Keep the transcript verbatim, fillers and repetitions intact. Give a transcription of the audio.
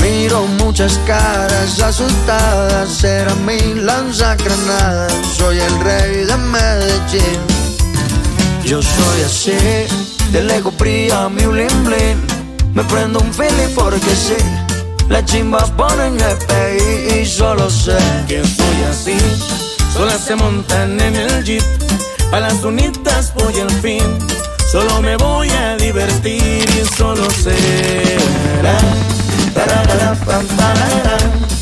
Miro muchas caras asustadas, era mi lanzagranadas. Soy el rey de Medellín. Yo soy así, de lejos brilla mi bling bling. Me prendo un feeling porque sí, las chimbas ponen G P I y solo sé que soy así. Solas se montan en el jeep, pa' las unitas voy al fin. Solo me voy a divertir y solo será tararara, pam, tararara.